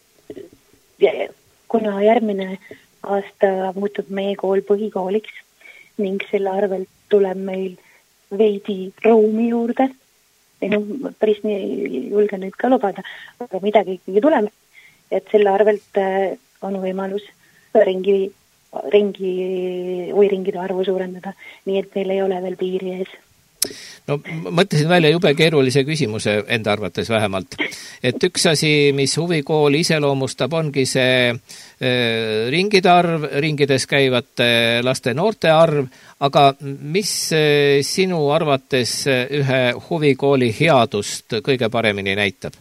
kuna järgmine aasta muutub meie kool põhikooliks, ning selle arvelt tuleb meil veidi ruumi juurde. Ei, no, päris nii julge nüüd ka lubada, aga midagi ikkagi tuleb. Et selle arvelt on võimalus ringi, ringi või ringide arvu suurendada, nii et meil ei ole veel piiri ees. No mõtlesin välja jube keerulise küsimuse enda arvates vähemalt. Et üks asi, mis huvikooli iseloomustab, ongi see äh, ringide arv, ringides käivate laste noorte arv, aga mis äh, sinu arvates ühe huvikooli headust kõige paremini näitab?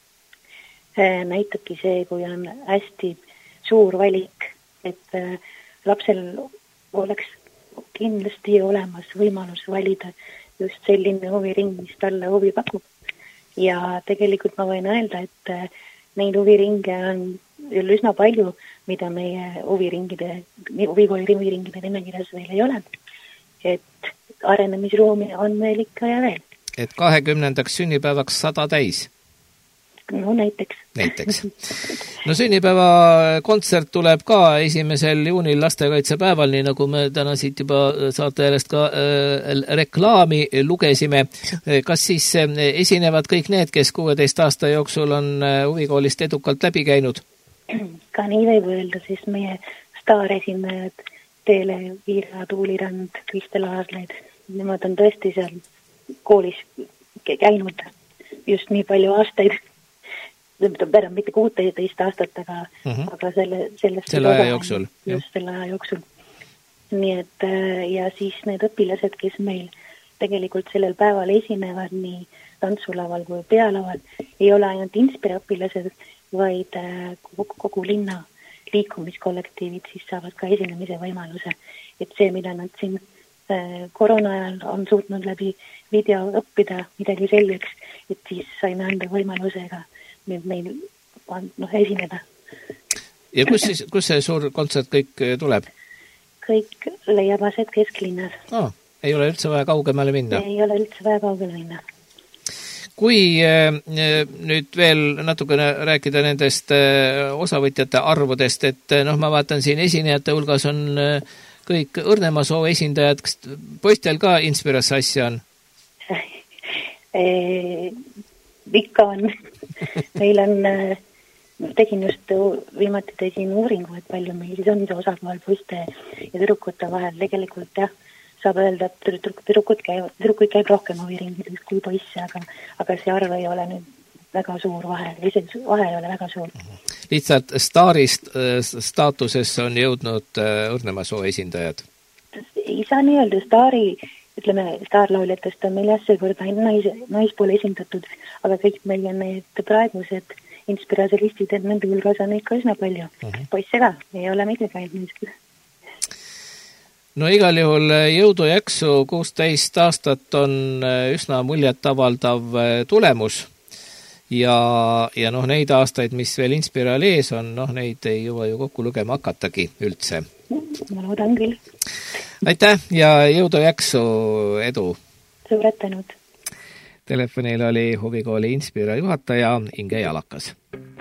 Näitabki see, kui on hästi suur valik, et äh, lapsel oleks kindlasti olemas võimalus valida just selline huviring, mis talle huvi pakub. Ja tegelikult ma võin öelda, et neid huviringe on üsna palju, mida meie huviringide, huvikooli huviringide nimekirjas veel ei ole. Et arenemisruumi on veel ikka ja veel. Et kahekümnendaks sünnipäevaks sada täis? No näiteks. Näiteks. No sünnipäeva kontsert tuleb ka esimesel juunil lastekaitsepäeval, nii nagu me täna siit juba saate järjest ka äh, reklaami lugesime. Kas siis esinevad kõik need, kes kuueteist aasta jooksul on huvikoolist edukalt läbi käinud? Ka nii võib öelda, siis meie staaresindajad Teele Viira, Tuulirand, Kristel Aaslaid, nemad on tõesti seal koolis käinud just nii palju aastaid. Pärem mitte kuuteist aastat, aga, uh-huh. aga selle, sellest selle aja jooksul. Just selle aja jooksul. Nii et, ja siis need õpilased, kes meil tegelikult sellel päeval esinevad nii tantsulaval kui pealaval, ei ole ainult Inspira õpilased, vaid kogu, kogu linna liikumiskollektiivid siis saavad ka esinemise võimaluse. Et see, mida nad siin koroona ajal on suutnud läbi video õppida midagi selgeks, et siis saime anda võimalusega nüüd meil no, esineda. Ja kus, siis, kus see suur kontsert kõik tuleb? Kõik leiab aset kesklinnas. Oh, ei ole üldse vaja kaugemale minna? Ei ole üldse vaja kaugemale minna. Kui äh, nüüd veel natukene rääkida nendest äh, osavõtjate arvudest, et noh, ma vaatan siin esinejate hulgas on äh, kõik Õrnemasoo esindajad, kas poistel ka Inspirasse asja on? Ikka on. Meil on, tegin just viimati tegin uuringu, et palju meil siis on see osakaal poiste ja tüdrukute vahel. Tegelikult jah, saab öelda, et tüdrukud käivad, tüdrukud käib rohkem huviringides kui poisse, aga, aga see arv ei ole nüüd väga suur vahe. Isegi vahe ei ole väga suur. Lihtsalt staarist staatuses on jõudnud Õrnemasoo esindajad? Ei saa nii öelda, staari ütleme, staarlauljatest on meil jah seekord ainult nais, naispoole esindatud, aga kõik meil on need praegused inspiraselistid, et nende hulgas on ikka üsna palju. Uh-huh. Poisse ka, ei ole midagi ainult miskil. No igal juhul jõudu jaksu, kuusteist aastat on üsna muljetavaldav tulemus ja, ja noh, neid aastaid, mis veel Inspiral ees on, noh, neid ei jõua ju kokku lugema hakatagi üldse. Ma loodan küll. Aitäh ja jõudu jaksu, edu! Suured tänud! Telefonil oli huvikooli Inspira juhataja Inge Jalakas.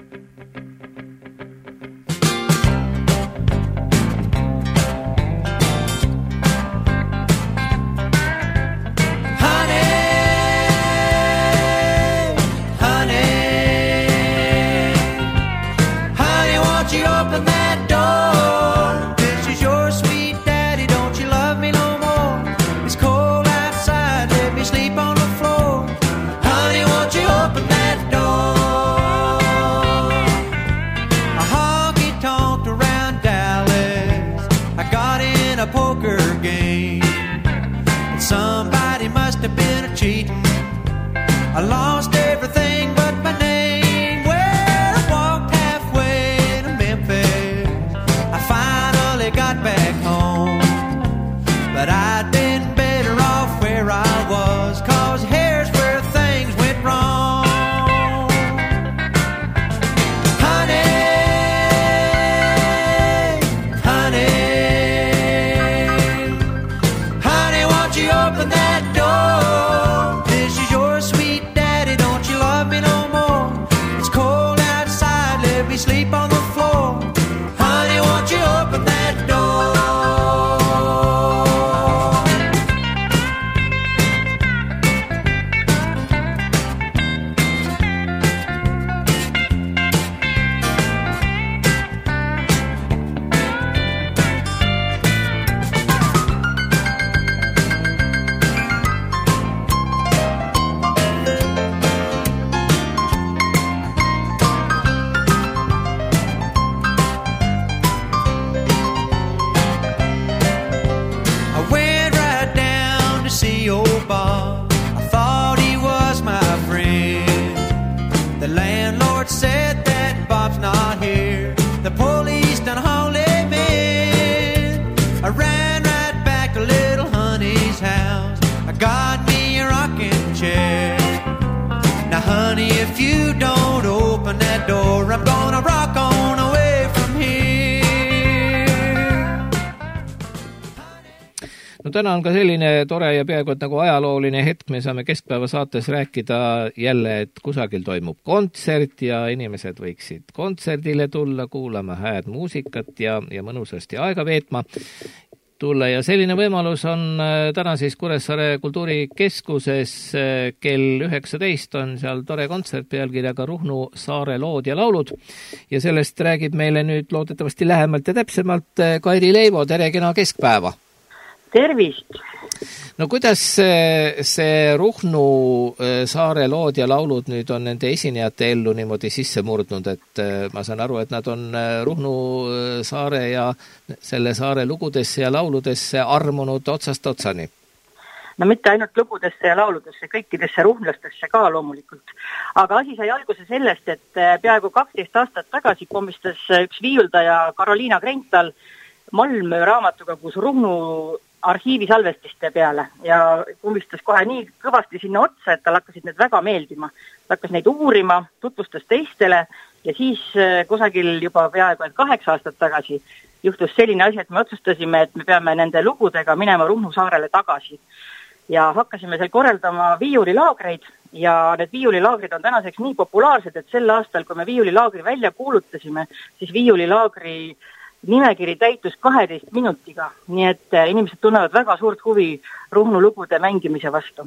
I lost everything but my name. Well, I walked halfway to Memphis. I finally got back home. But I'd been better off where I was, 'cause here's where things went wrong. Honey, honey, honey, won't you open that door? Sleep on the floor. Honey, won't you open that door? If you don't open that door, I'm gonna rock on away from here. No täna on ka selline tore ja peaaegu et nagu ajalooline hetk, me saame keskpäeva saates rääkida jälle, et kusagil toimub kontsert ja inimesed võiksid kontserdile tulla, kuulama hääd muusikat ja, ja mõnusasti aega veetma tulla ja selline võimalus on täna siis Kuressaare kultuurikeskuses kell üheksateist on seal tore kontsert pealkirjaga Ruhnu saare lood ja laulud ja sellest räägib meile nüüd loodetavasti lähemalt ja täpsemalt Kairi Leivo, tere kena keskpäeva! Tervist! No kuidas see Ruhnu saare lood ja laulud nüüd on nende esinejate ellu niimoodi sisse murdnud, et ma saan aru, et nad on Ruhnu saare ja selle saare lugudesse ja lauludesse armunud otsast otsani? No mitte ainult lugudesse ja lauludesse, kõikidesse ruhnlastesse ka loomulikult. Aga asi sai alguse sellest, et peaaegu kaksteist aastat tagasi komistas üks viiuldaja Karoliina Kreintal Malmö raamatuga, kus Ruhnu arhiivisalvestiste peale ja kumistas kohe nii kõvasti sinna otsa, et tal hakkasid need väga meeldima. Ta hakkas neid uurima, tutvustas teistele ja siis kusagil juba peaaegu et kaheksa aastat tagasi juhtus selline asi, et me otsustasime, et me peame nende lugudega minema Ruhnu saarele tagasi. Ja hakkasime seal korraldama viiulilaagreid ja need viiulilaagrid on tänaseks nii populaarsed, et sel aastal, kui me viiulilaagri välja kuulutasime, siis viiulilaagri nimekiri täitus kaheteist minutiga, nii et inimesed tunnevad väga suurt huvi Ruhnu lugude mängimise vastu.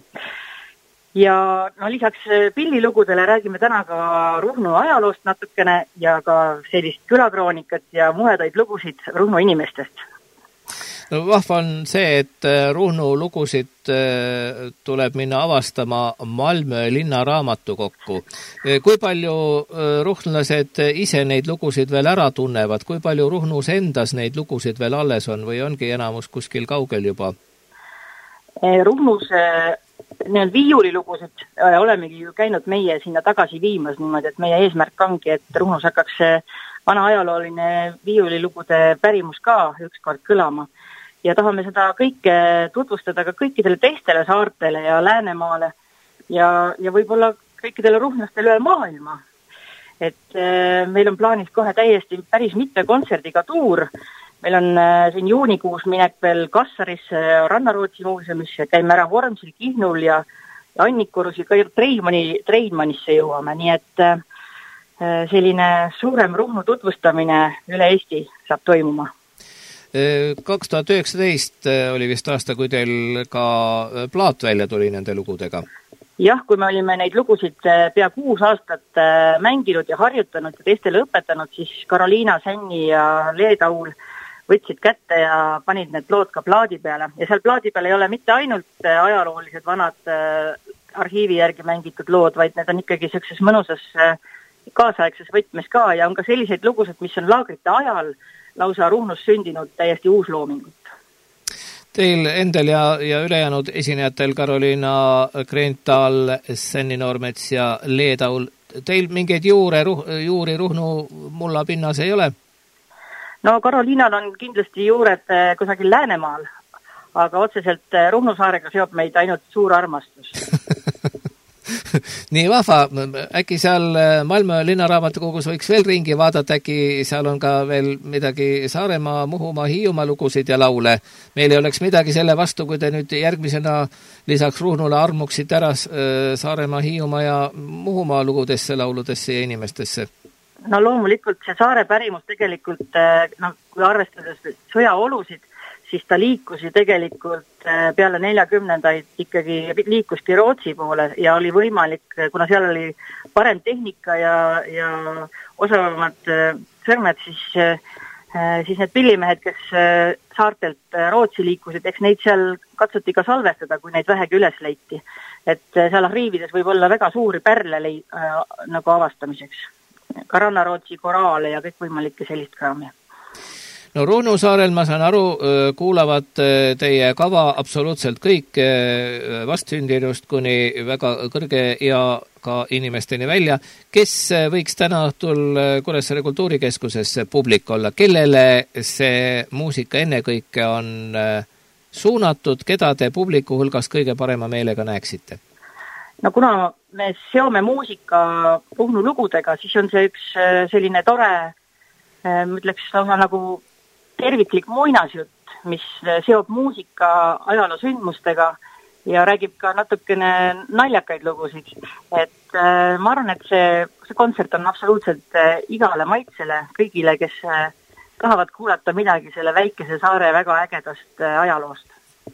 Ja no, lisaks pillilugudele räägime täna ka Ruhnu ajaloost natukene ja ka sellist külakroonikat ja muhedaid lugusid Ruhnu inimestest. No vahva on see, et Ruhnu lugusid tuleb minna avastama Malmö linna raamatukokku. Kui palju ruhnlased ise neid lugusid veel ära tunnevad? Kui palju Ruhnus endas neid lugusid veel alles on või ongi enamus kuskil kaugel juba? Ruhnus need viiulilugusid olemegi ju käinud meie sinna tagasi viimas niimoodi, et meie eesmärk ongi, et Ruhnus hakkaks vana ajalooline viiulilugude pärimus ka ükskord kõlama. Ja tahame seda kõike tutvustada ka kõikidele teistele saartele ja Läänemaale ja, ja võib-olla kõikidele ruhnlastele üle maailma. Et meil on plaanis kohe täiesti päris mitme kontserdiga tuur. Meil on siin juunikuus minek veel Kassarisse Rannarootsi muuseumisse, käime ära Vormsil, Kihnul ja, ja Annikurus ja ka Treimani, Treinmanisse jõuame, nii et selline suurem Ruhnu tutvustamine üle Eesti saab toimuma. kaks tuhat üheksateist oli vist aasta, kui teil ka plaat välja tuli nende lugudega. Jah, kui me olime neid lugusid pea kuus aastat mänginud ja harjutanud ja teistele õpetanud, siis Karoliina Sänni ja Leedaul võtsid kätte ja panid need lood ka plaadi peale. Ja seal plaadi peale ei ole mitte ainult ajaloolised vanad arhiivi järgi mängitud lood, vaid need on ikkagi sellises mõnusas kaasaegses võtmes ka ja on ka selliseid lugusid, mis on laagrite ajal lausa Ruhnus sündinud täiesti uus loomingut. Teil endal ja, ja ülejäänud esinejatel Karoliina Greenthal, Sänni Noormets ja Leedaul, teil mingeid juure, juuri Ruhnu mulla pinnas ei ole? No Karoliinal on kindlasti juured kusagil Läänemaal, aga otseselt Ruhnu saarega seob meid ainult suur armastus. Nii vahva, äkki seal Malmö linnaraamatukogus võiks veel ringi vaadata, äkki seal on ka veel midagi Saaremaa, Muhumaa, Hiiumaa lugusid ja laule. Meil ei oleks midagi selle vastu, kui te nüüd järgmisena lisaks Ruhnule armuksite ära Saaremaa, Hiiumaa ja Muhumaa lugudesse, lauludesse ja inimestesse. No loomulikult see saare pärimus tegelikult, no, kui arvestades sõjaolusid, siis ta liikus ju tegelikult peale neljakümnendaid ikkagi liikuski Rootsi poole ja oli võimalik, kuna seal oli parem tehnika ja, ja osavamad sõrmed, siis, siis need pillimehed, kes saartelt Rootsi liikusid, eks neid seal katsuti ka salvestada, kui neid vähegi üles leiti. Et seal arhiivides võib olla väga suuri pärle lei, äh, nagu avastamiseks. Ka Rannarootsi koraale ja kõik võimalikke sellist kraami. No Ruhnu saarel, ma saan aru, kuulavad teie kava absoluutselt kõik vastsündinust kuni väga kõrge ja ka inimesteni välja. Kes võiks täna õhtul Kuressaare kultuurikeskuses publik olla? Kellele see muusika ennekõike on suunatud? Keda te publiku hulgas kõige parema meelega näeksite? No kuna me seome muusika Ruhnu lugudega, siis on see üks selline tore, ma ütleks lausa nagu terviklik muinasjutt, mis seob muusika ajaloo sündmustega ja räägib ka natukene naljakaid lugusid. Et ma arvan, et see, see kontsert on absoluutselt igale maitsele, kõigile, kes tahavad kuulata midagi selle väikese saare väga ägedast ajaloost.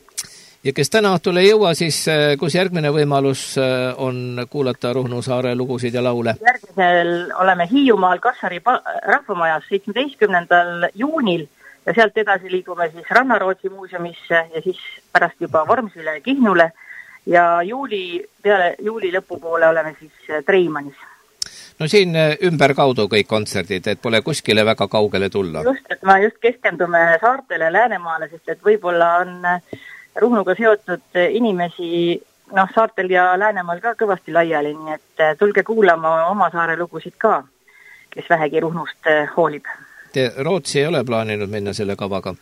Ja kes täna õhtul ei jõua, siis kus järgmine võimalus on kuulata Ruhnu saare lugusid ja laule? Järgmisel oleme Hiiumaal Kassari rahvamajas seitsmeteistkümnendal juunil ja sealt edasi liigume siis Rannarootsi muuseumisse ja siis pärast juba Vormsile ja Kihnule ja juuli, peale juuli lõpupoole oleme siis Treimanis. No siin ümber kaudu kõik kontserdid, et pole kuskile väga kaugele tulla. Just, et ma just keskendume saartele Läänemaale, sest et võib-olla on Ruhnuga seotud inimesi noh, saartel ja Läänemaal ka kõvasti laiali, nii et tulge kuulama oma saare lugusid ka, kes vähegi Ruhnust hoolib. Te Rootsi ei ole plaaninud minna selle kavaga?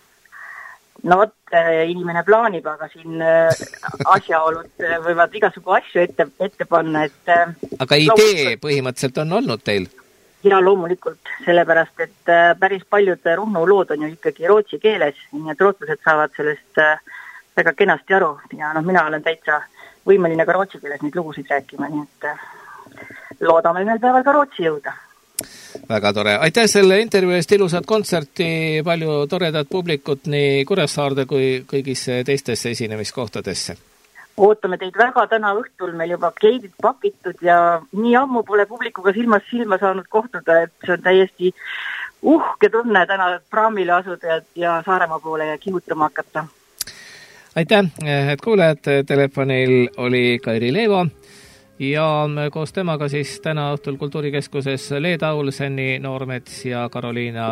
No vot, inimene plaanib, aga siin asjaolud võivad igasugu asju ette, ette panna, et aga idee põhimõtteliselt on olnud teil? Ja loomulikult, sellepärast, et päris paljud Ruhnu lood on ju ikkagi rootsi keeles, nii et rootslased saavad sellest väga kenasti aru ja noh, mina olen täitsa võimeline ka rootsi keeles neid lugusid rääkima, nii et loodame ühel päeval ka Rootsi jõuda. Väga tore. Aitäh selle intervjuu eest, ilusat kontserti, palju toredat publikut nii Kuressaarde kui kõigis teistesse esinemiskohtadesse. Ootame teid väga täna õhtul, meil juba kleidid pakitud ja nii ammu pole publikuga silmas silma saanud kohtuda, et see on täiesti uhke tunne täna praamile asuda ja Saaremaa poole ja kihutama hakata. Aitäh, et kuulejad, telefonil oli Kairi Leevo ja koos temaga siis täna õhtul Kultuurikeskuses Leedaul, Sänni Noormets ja Karoliina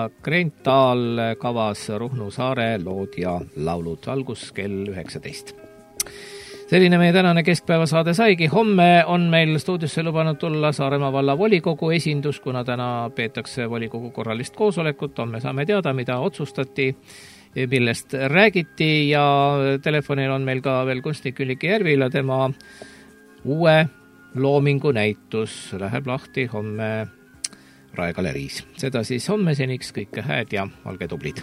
Greenthal kavas Ruhnu saare lood ja laulud. Algus kell üheksateist. selline meie tänane keskpäevasaade saigi. Homme on meil stuudiosse lubanud tulla Saaremaa valla volikogu esindus, kuna täna peetakse volikogu korralist koosolekut. Homme saame teada, mida otsustati, millest räägiti ja telefonil on meil ka veel kunstnik Üllike Järvila, tema uue loomingu näitus läheb lahti homme Rae galeriis. Seda siis homme, seniks kõike hääd ja olge tublid.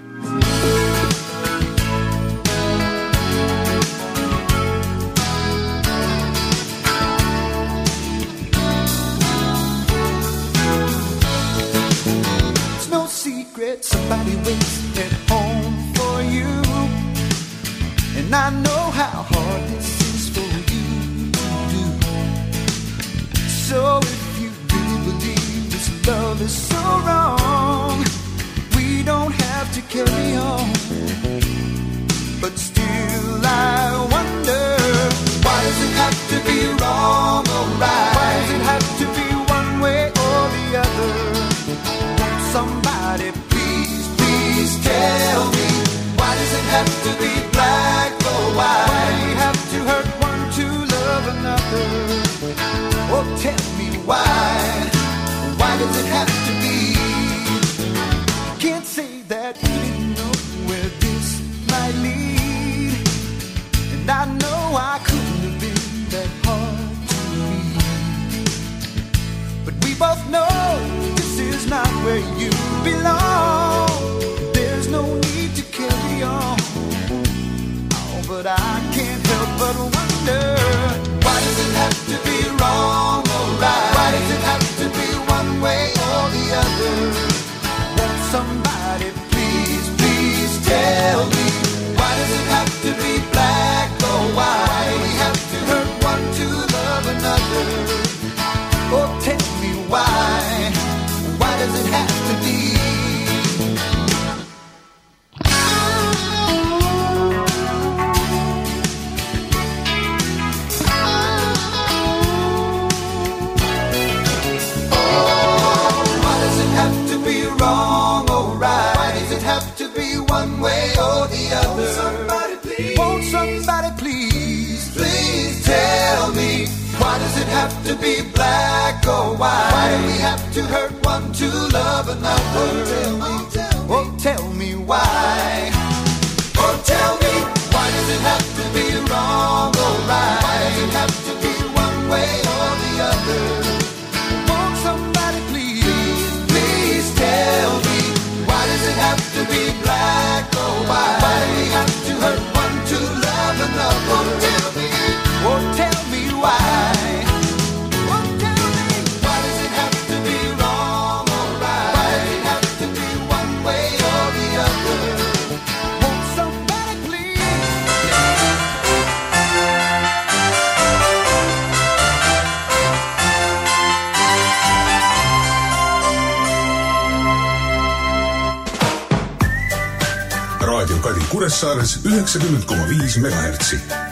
It's no secret somebody waits at home for you, and I know how hard this is for you to do. So if you really believe this love is so wrong, we don't have to carry on. But still I wonder, why does it have to be wrong or right? Why does it have to be one way or the other? Won't somebody please, please tell me, why does it have to be black or white? Why do we have to hurt one to love another? Oh, tell me why, why does it have to be? Can't say that you didn't know where this might lead, and I know I couldn't have been that hard to read, but we both know this is not where you belong. There's no need to carry on. Oh, but I can't help but wonder, why does it have to be wrong or right? Why does it have to be one way or the other? Won't somebody please, please tell me, why does it have to be black or white? Why do we have to hurt one to love another? Oh, tell me why, why does it have to be? Wrong or right? Why does it have to be one way or the other? Won't somebody please, won't somebody please, please tell me, why does it have to be black or white? Why do we have to hurt one to love another? Oh, tell me, tell me, oh, tell me why. Oh, tell me, why does it have to be wrong or right? Why does it have to be one way or the other? Won't somebody please, please tell me, why does it have to be black or white? Why do we have to hurt one to love another? Oh, tell me, oh, tell me why. Oh, tell me, why does it have to be wrong or right? Why does it have to be one way or the other? Won't somebody please? Raadio Kadi Kuressaares üheksakümmend koma viis megahertsi.